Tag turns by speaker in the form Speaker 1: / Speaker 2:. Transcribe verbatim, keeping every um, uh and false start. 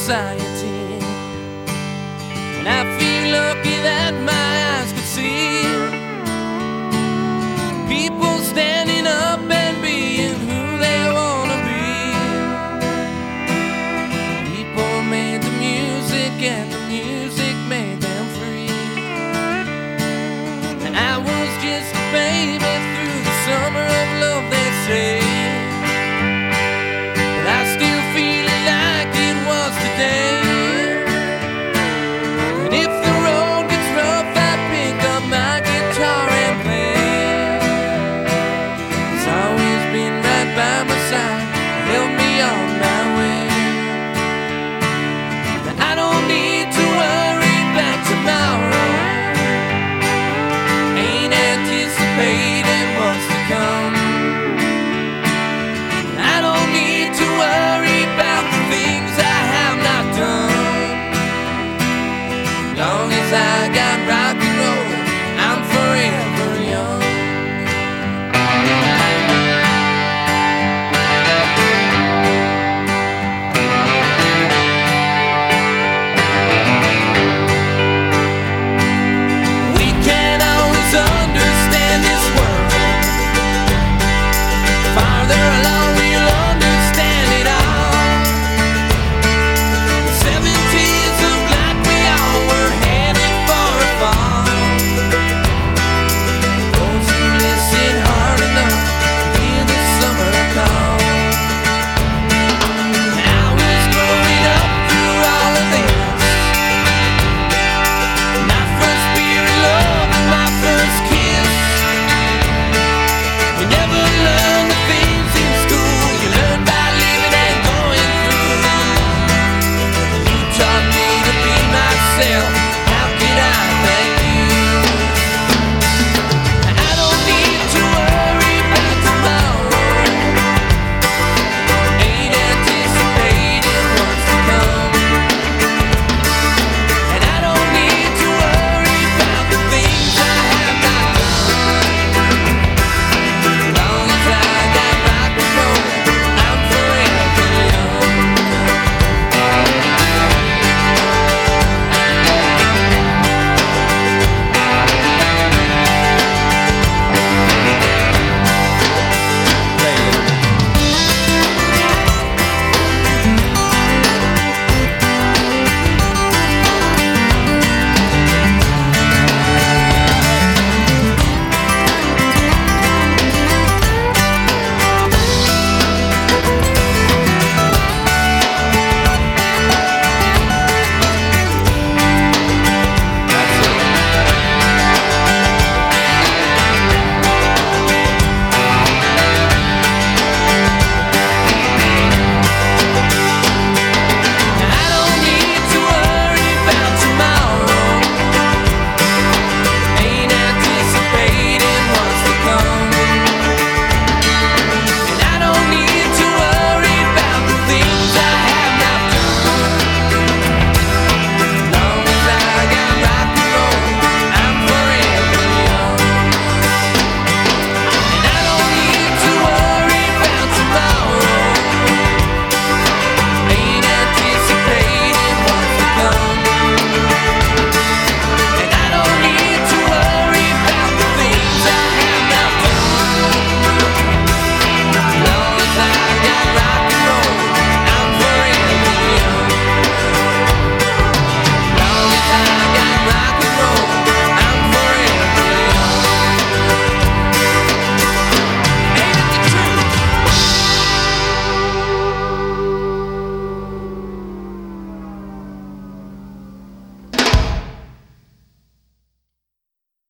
Speaker 1: society. And I feel lucky that my eyes could see people standing up and being who they wanna be. People made the music and the music made them free. And I was just a baby through the summer of love, they say. But I still feel it like it was today. And if the road gets rough, I pick up my guitar and play. It's always been right by my side, help me on my way. Now I don't need to worry about tomorrow, ain't anticipating